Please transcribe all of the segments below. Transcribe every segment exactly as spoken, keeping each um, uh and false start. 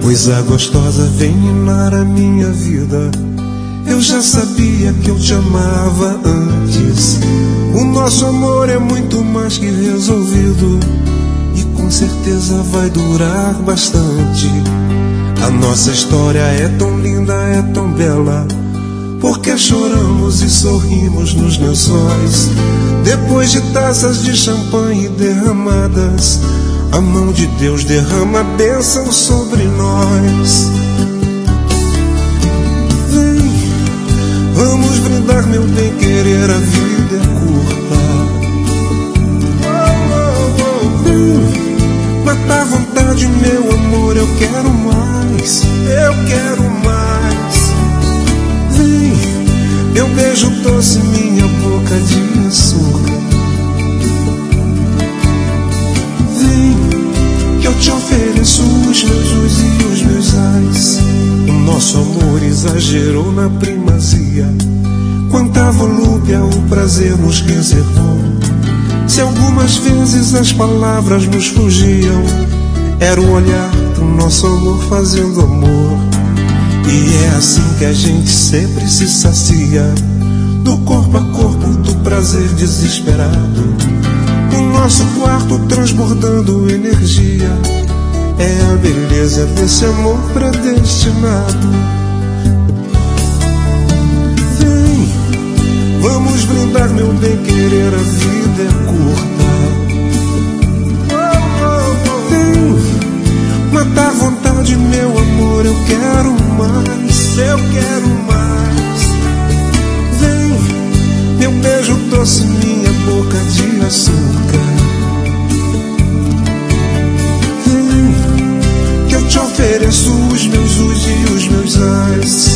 Coisa gostosa vem minar a minha vida. Eu já sabia que eu te amava antes. O nosso amor é muito mais que resolvido, e com certeza vai durar bastante. A nossa história é tão linda, é tão bela, porque choramos e sorrimos nos lençóis. Depois de taças de champanhe derramadas, a mão de Deus derrama bênção sobre nós. Vem, vamos brindar, meu bem querer, a vida é curta. Vem, matar a vontade, meu amor, eu quero mais, eu quero mais. Vem, meu beijo doce, minha boca de açúcar. Que eu te ofereço os meus us e os meus ais. O nosso amor exagerou na primazia. Quanta volúpia o prazer nos reservou. Se algumas vezes as palavras nos fugiam, era o olhar do nosso amor fazendo amor. E é assim que a gente sempre se sacia, do corpo a corpo, do prazer desesperado. O nosso quarto transbordando energia, é a beleza desse amor predestinado. Vem, vamos brindar, meu bem querer, a vida é curta. Vem, matar a vontade, meu amor, eu quero mais, eu quero mais. Vem, meu beijo doce, minha boca de açúcar. Vem, que eu te ofereço os meus us e os meus ais.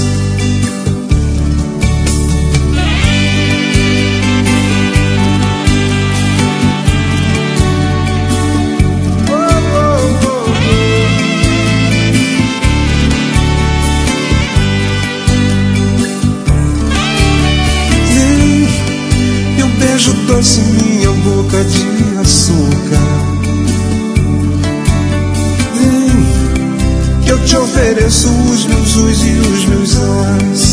Beijo doce, minha boca de açúcar. Vem, que eu te ofereço os meus us e os meus ais.